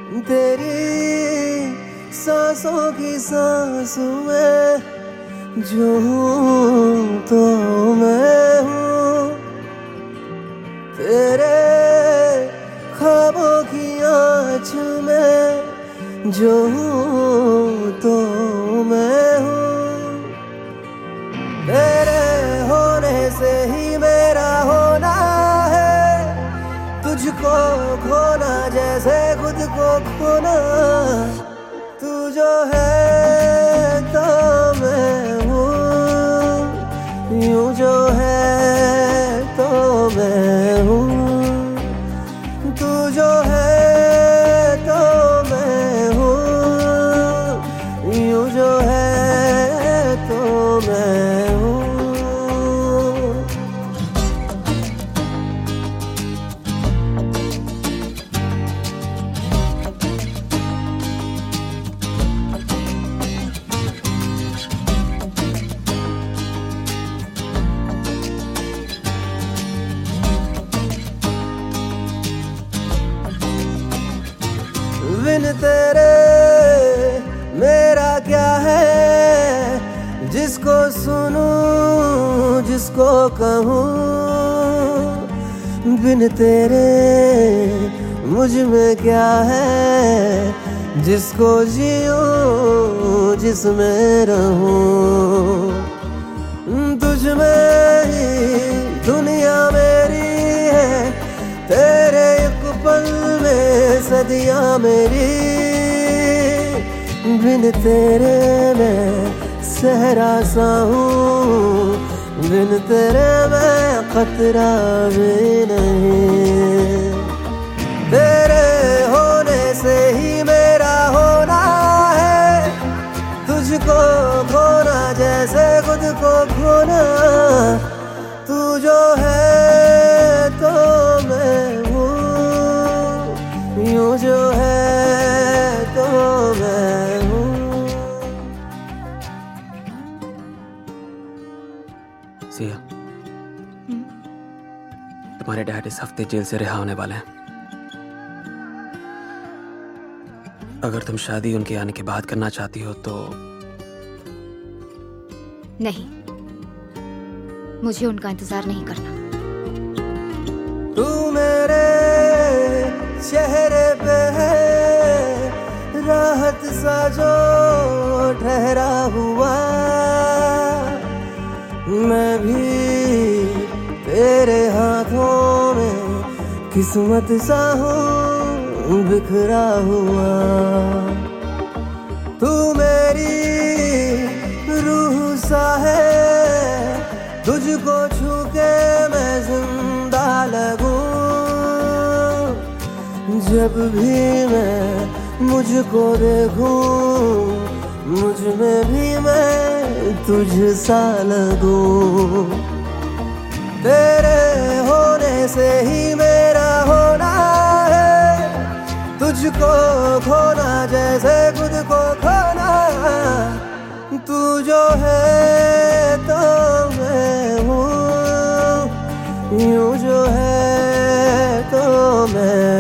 तेरी सांसों की सांस में जो हूँ तो मैं हूँ, तेरे ख्वाबों की आँच में जो हूँ तो मैं हूँ, तेरे होने से ही मेरा होना है, तुझको खोना जैसे खुद को खोना। तू जो है तो मैं हूँ, यूं जो है तो मैं हूँ, तू जो है तो मैं हूँ, यूं जो है तो मैं हूँ। बिन तेरे मेरा क्या है, जिसको सुनूं जिसको कहूँ, बिन तेरे मुझ में क्या है, जिसको जीऊं जिसमें रहूं। तुझ में ही दुनिया मेरी है, तेरे एक पल में सदियां मेरी, बिन तेरे मैं सहरा सा हूँ, बिन तेरे मैं खतरा भी नहीं। तेरे होने से ही मेरा होना है, तुझको खोना जैसे खुद को खोना। तू जो है तो मैं हूँ, यूं जो है तो मैं हूँ। सिया, तुम्हारे डैड इस हफ्ते जेल से रिहा होने वाले हैं। अगर तुम शादी उनके आने के बाद करना चाहती हो तो। नहीं, मुझे उनका इंतजार नहीं करना। तू मेरे चेहरे पे है राहत सा जो ठहरा हुआ, मैं भी तेरे हाथों में किस्मत सा हूँ बिखरा हुआ। तू मेरी रूह सा है, तुझको छू के मैं जिंदा लगूं। जब भी मैं मुझको देखूं, मुझ में भी मैं तुझ सा लगूं। तेरे होने से ही मेरा होना है, तुझको खोना जैसे खुद को खोना। तू जो है तो मैं हूँ, यूं जो है तो मैं